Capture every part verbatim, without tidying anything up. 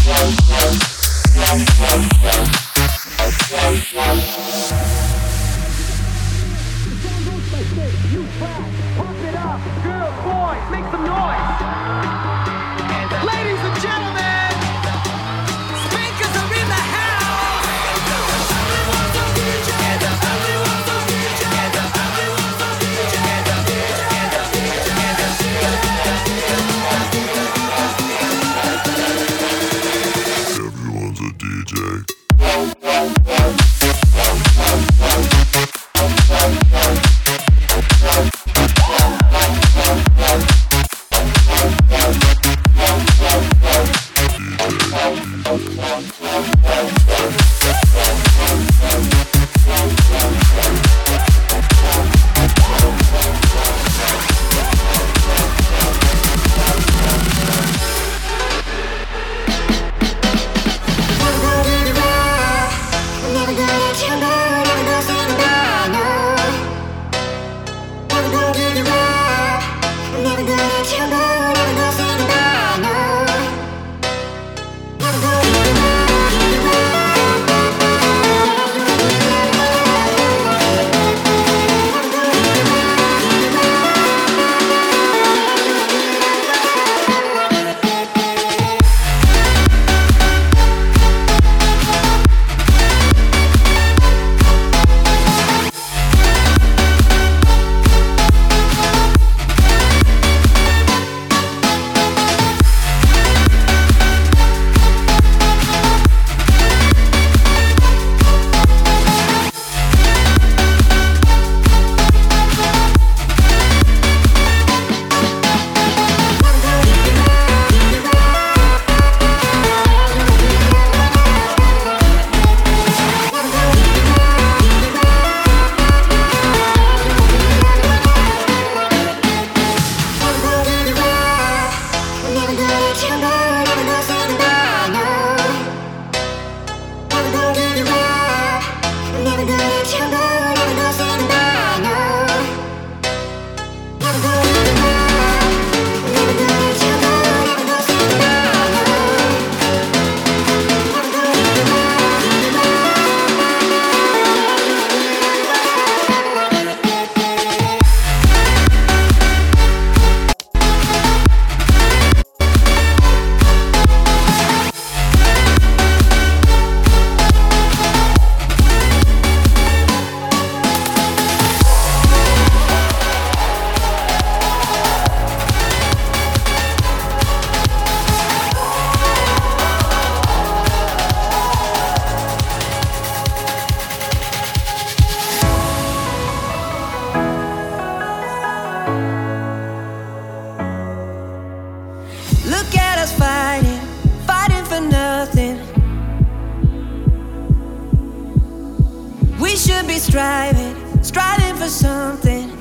striving, striving for something.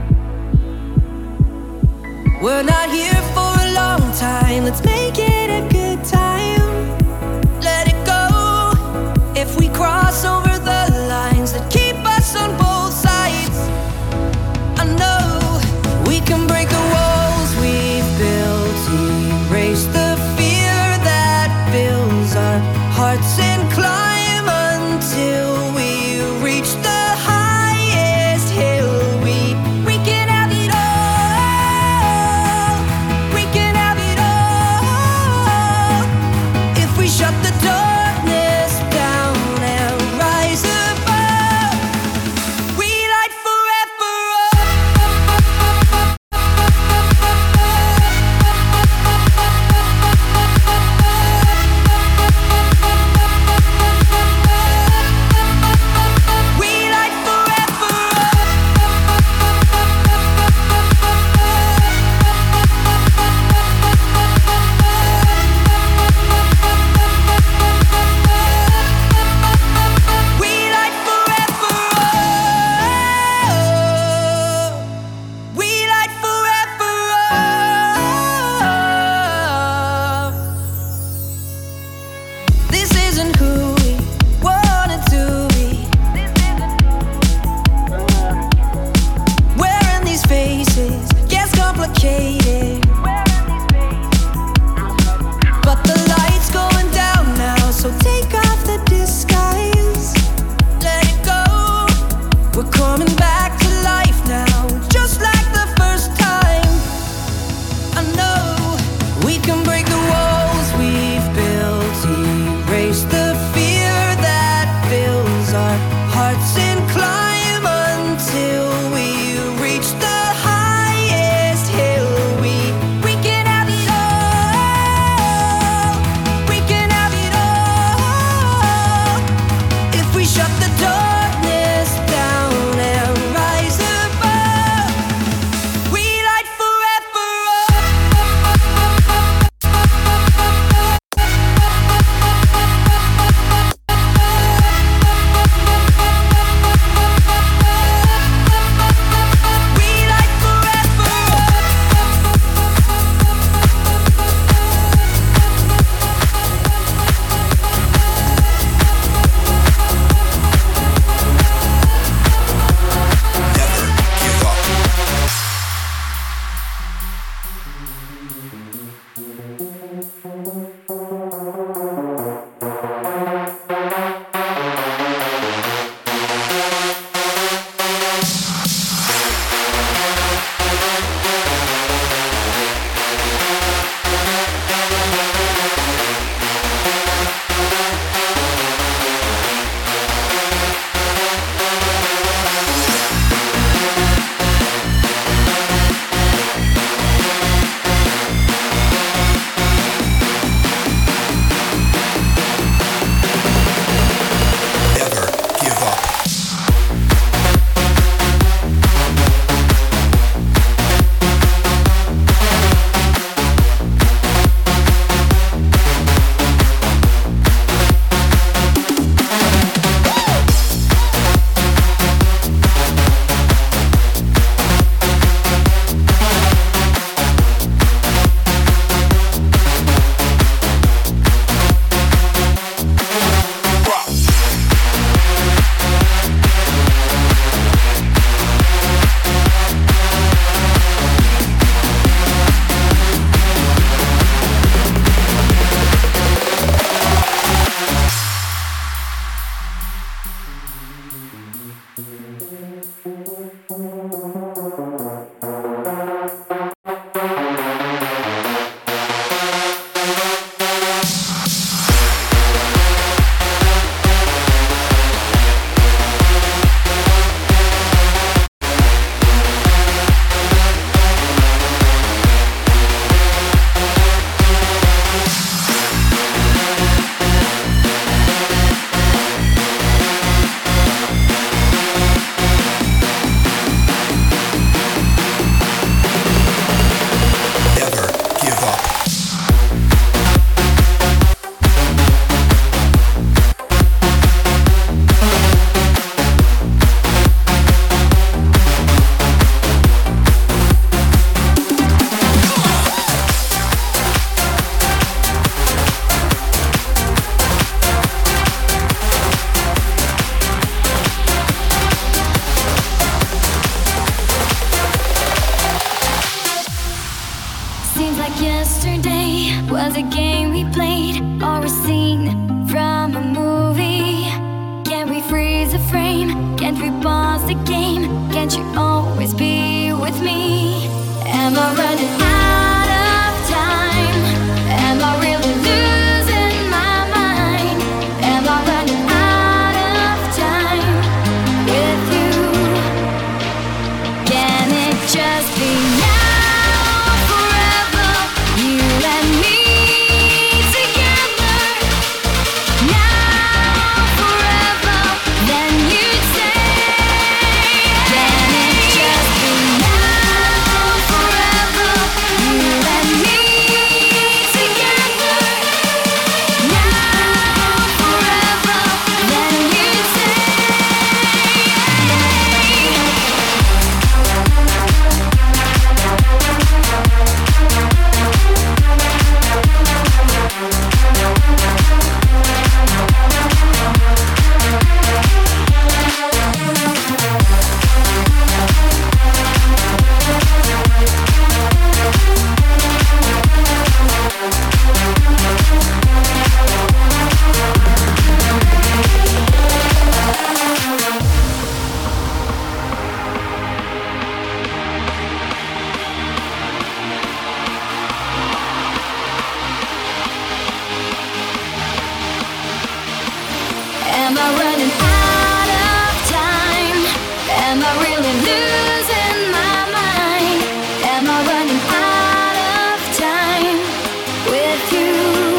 We're not here for a long time. Let's make it a good time. Let it go. If we cross over the lines that keep us on both sides, I know we can break the walls we've built, erase the fear that fills our hearts and climb until we reach the highest hill. We we can have it all. We can have it all. If we shut the darkness down and rise above, we light forever We light forever just a game? Can't you always be with me? Am I running out of time? Am I really losing my mind? Am I running out of time with you? Can it just be now, forever, you and me together? Now, forever, then you'd say. Can it just be now, forever, you and me together? Now, forever, then you'd say. Am I running out of time? Am I really losing my mind? Am I running out of time with you?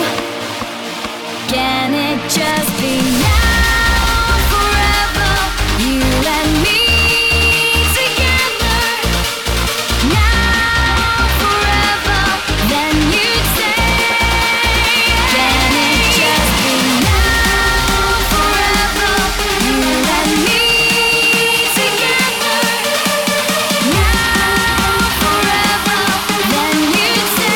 Can it just be now, forever, you and me together? Now, forever, then you'd say. Can it just be now, forever, you and me together? Now, forever, then you'd say.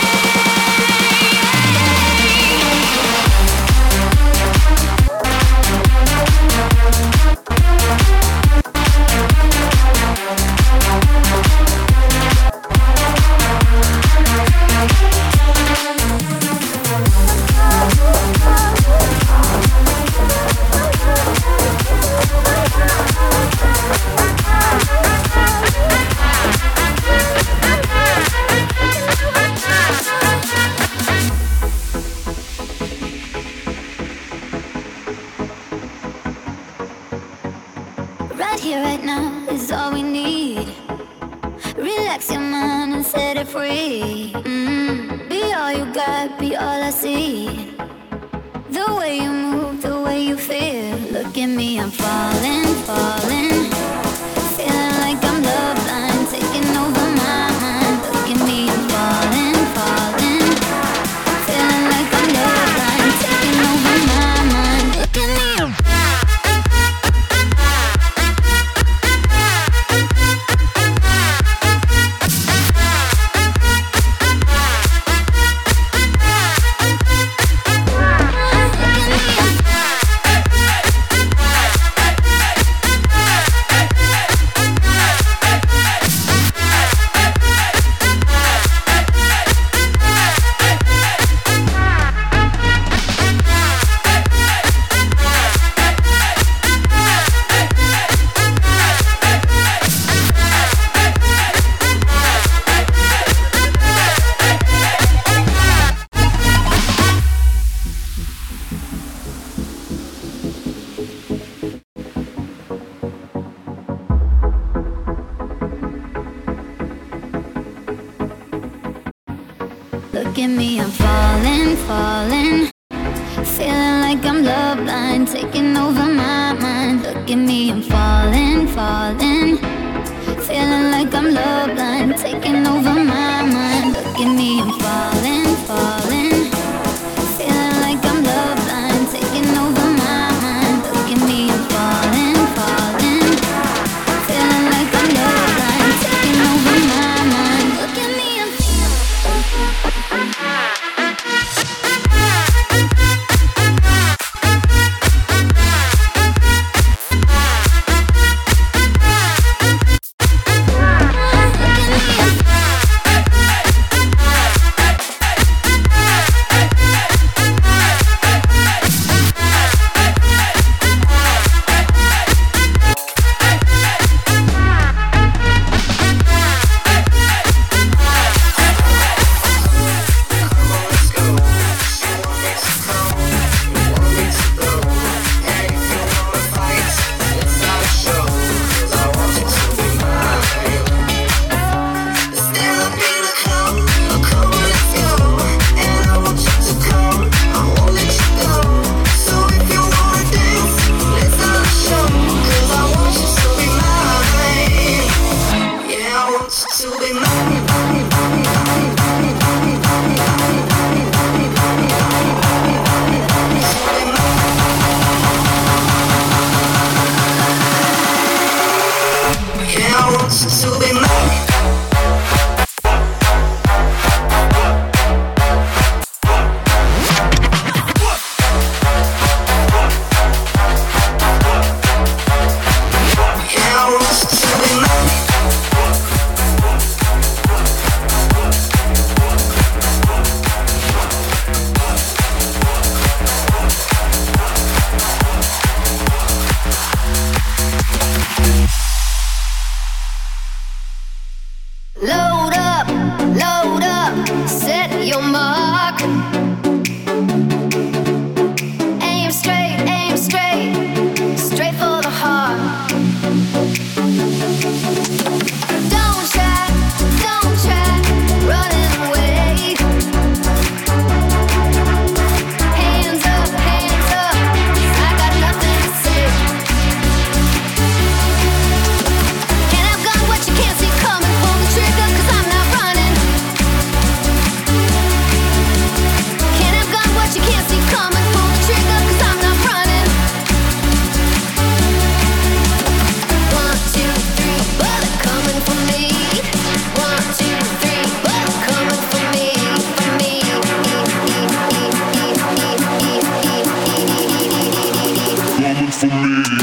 Right here, right now is all we need. Relax your mind and set it free. Mm. Be all you got, be all I see. The way you move, the way you feel. Look at me, I'm falling, falling. Feeling like I'm love blind, taking over my mind. Look at me, I'm falling, falling. Feeling like I'm love blind, taking over my mind. Look at me, I'm Look at me, I'm falling, falling. Feeling like I'm love blind, taking over my mind. Look at me, I'm falling, falling. Feeling like I'm love blind, taking over my mind. Look at me, I'm falling, falling. Feeling like I'm love blind, taking over my mind. Look at me, I'm falling, falling. Feeling like I'm love blind, taking over my mind. Look at me, I'm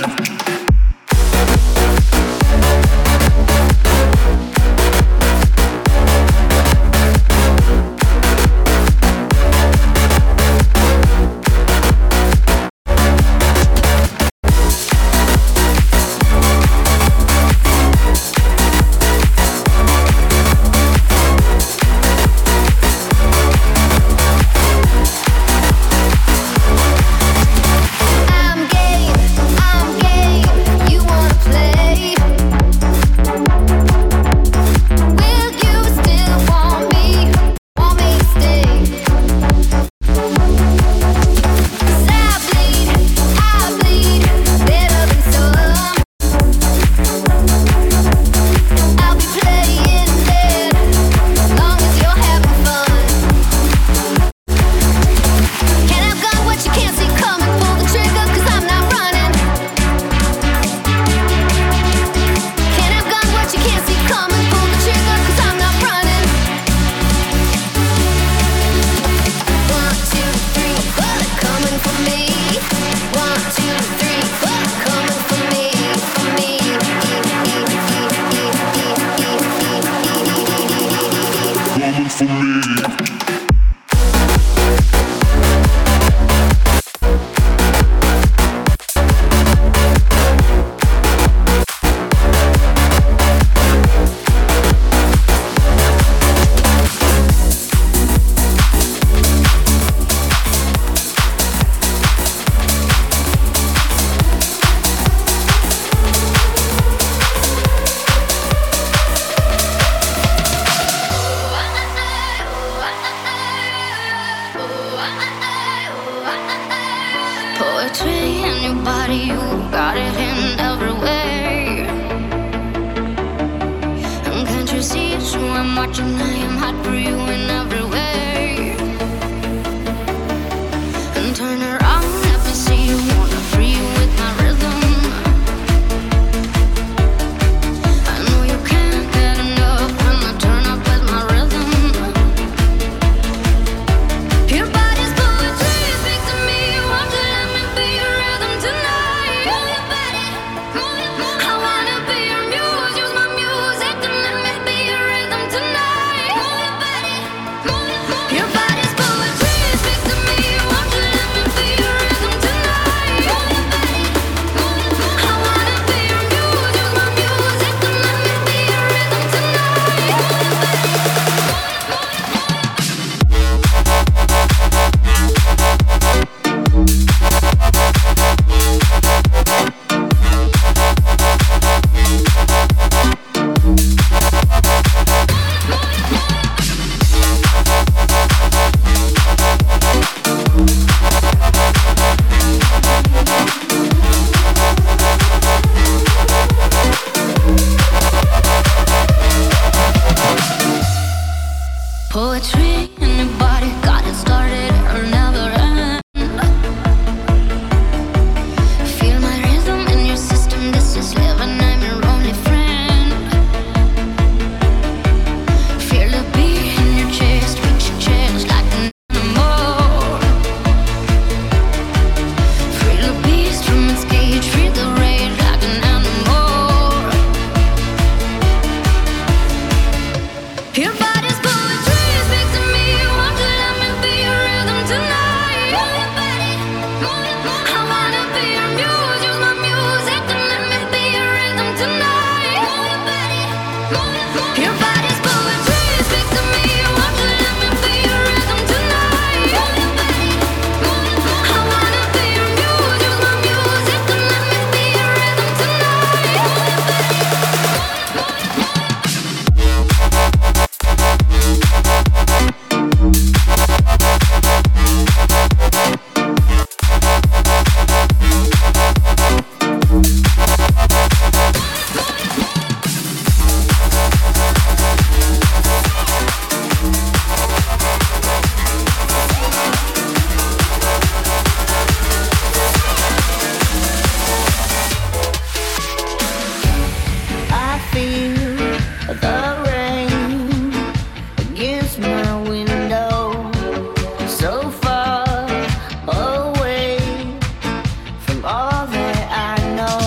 all that I know.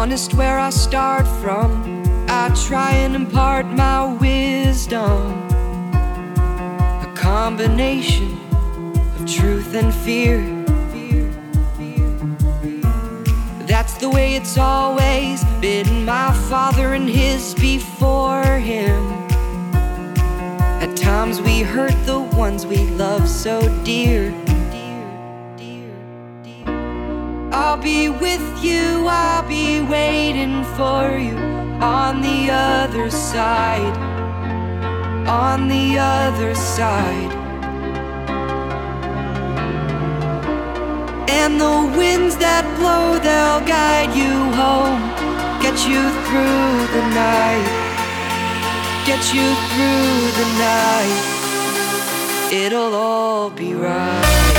honest where I start from. I try and impart my wisdom, a combination of truth and fear. That's the way it's always been, my father and his before him. At times we hurt the ones we love so dear. I'll be with you, I'll be waiting for you on the other side, on the other side. And the winds that blow, they'll guide you home, get you through the night, get you through the night. It'll all be right.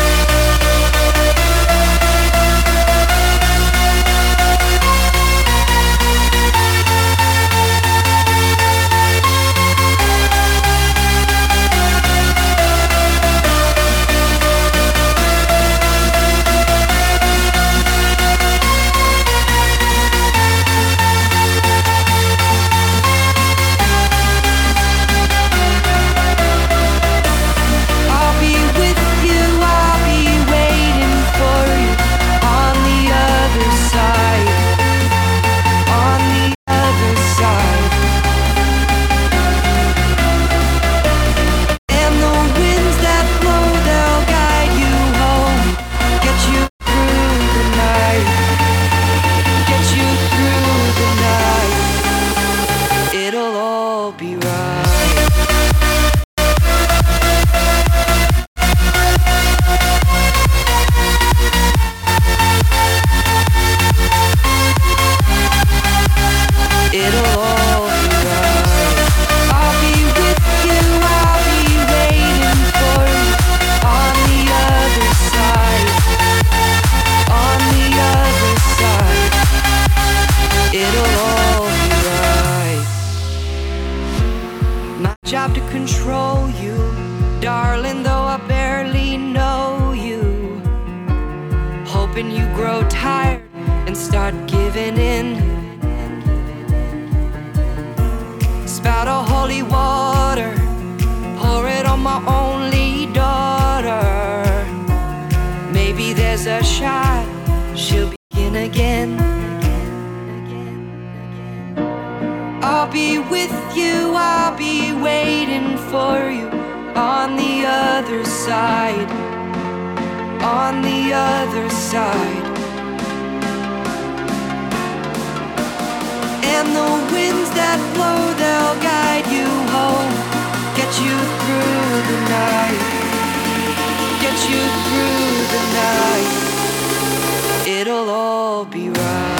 Job to control you, darling, though I barely know you. Hoping you grow tired and start giving in. Spout a holy water, pour it on my only daughter. Maybe there's a shot, she'll begin again. I'll be with you, I'll be waiting for you on the other side, on the other side. And the winds that blow, they'll guide you home, get you through the night, get you through the night. It'll all be right.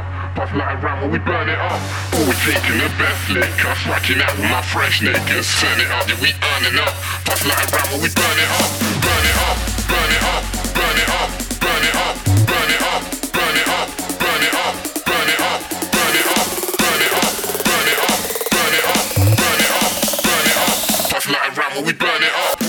up. Puff like a ram when we burn it up. Always taking the best liquor, striking out with my fresh niggas. Turn it up, yeah, we earning up. Puff like a ram when we burn it up. Burn it up, burn it up, burn it up, burn it up, burn it up, burn it up, burn it up, burn it up, burn it up, burn it up, burn it up, burn it up, burn it up, burn it up. Puff like a ram when we burn it up.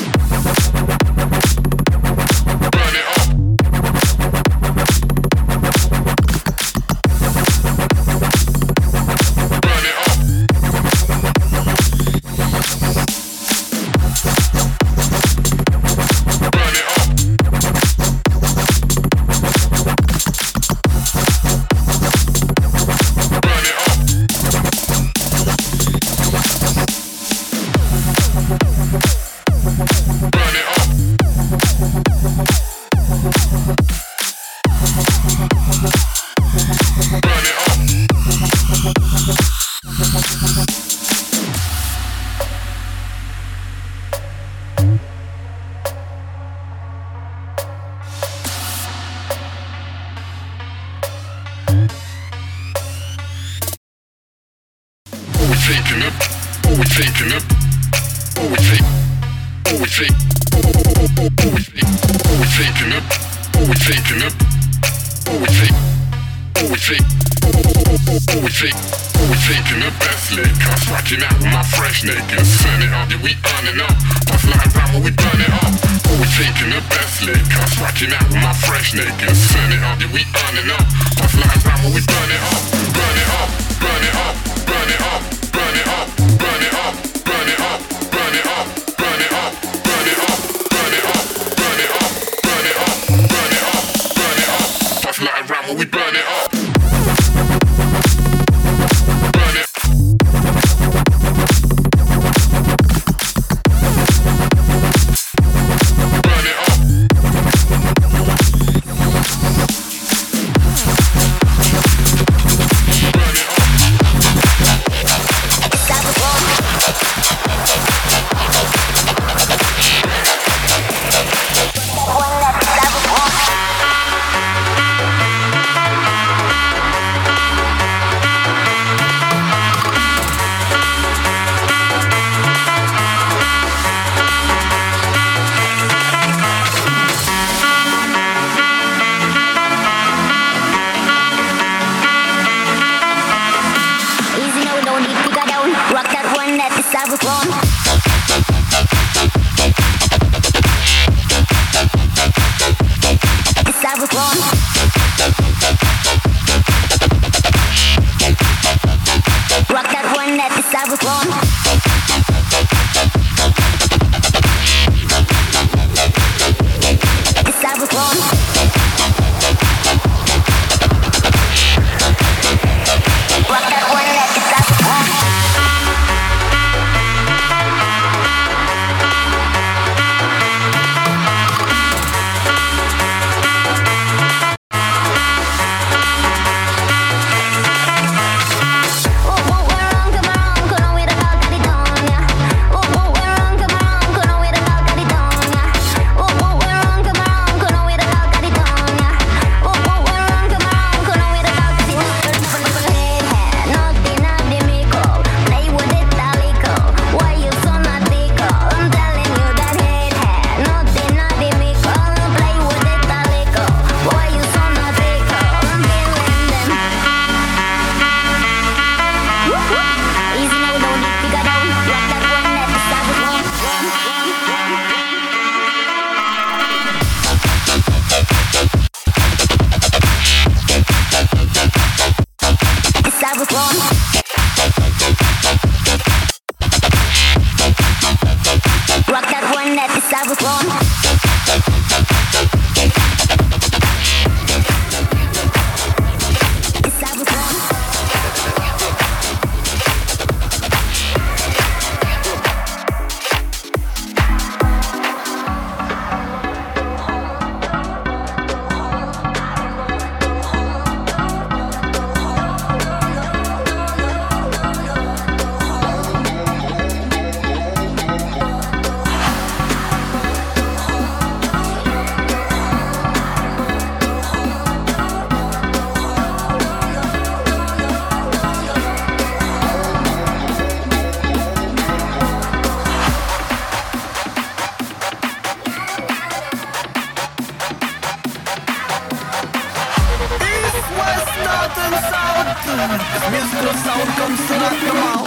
the sound comes to knock them out.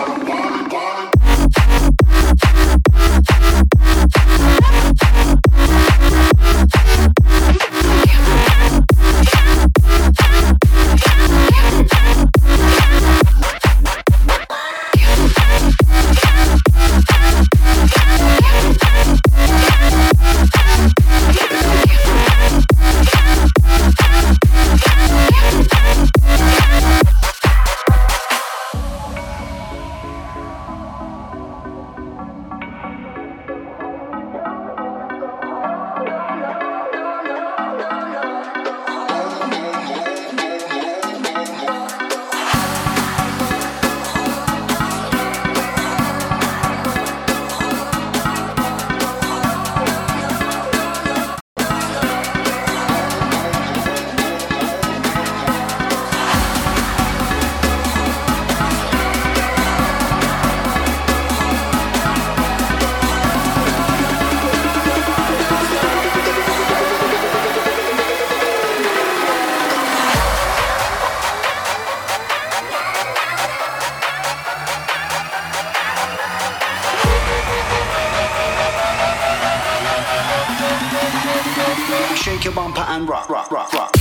Shake your bumper and rock, rock, rock, rock.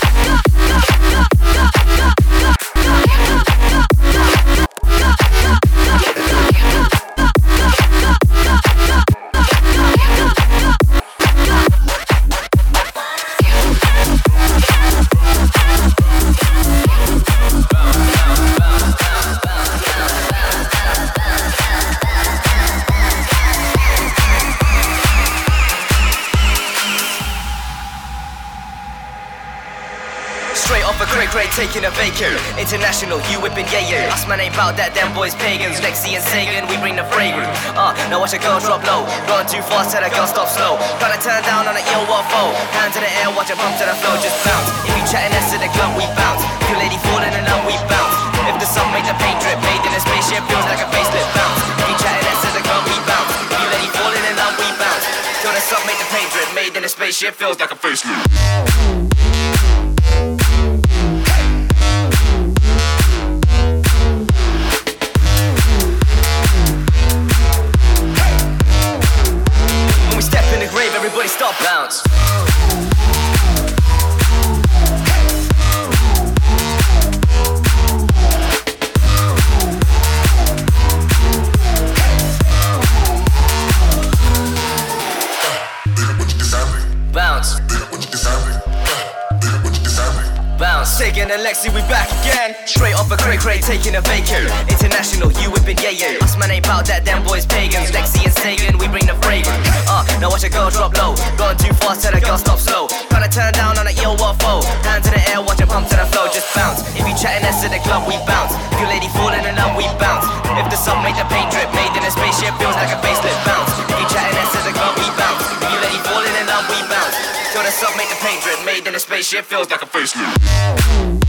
Taking a vacay, international, you whipping yeah yeah. Us man ain't bout that, them boys pagans. Lexi and Sagan, we bring the fragrance. Uh, now watch a girl drop low, run too fast, tell a girl stop slow. Tryna turn down on a ill what foe. Hand to the air, watch a bump to the flow, just bounce. If you chatting S to the club, we bounce. If your lady falling in love, we bounce. If the sun make the paint drip, made in a spaceship, feels like a facelift, bounce. If you chatting S to the club, we bounce. If your lady falling in love, we bounce. Till the sun make the paint drip, made in a spaceship, feels like a facelift. Everybody stop, bounce. Bounce. Bounce. Taking a Lexi, we back again. Straight off a cray cray, taking a vacay. International, you whipping yeah yeah. Us man ain't bout that, them boys pagans. Lexi and Sagan, we bring the fragrance. Uh, now watch a girl drop low. Going too fast, tell a girl stop slow. Tryna turn down on a ill what foe. Hand to the air, watch a pump to the flow, just bounce. If you chatting S to the club, we bounce. If your lady falling in love, we bounce. If the sun make the paint drip, made in a spaceship, feels like a facelift, bounce. If you chatting S to the club, we bounce. If your lady falling in love, we bounce. Till the sun make the paint drip, made in a spaceship, feels like a facelift.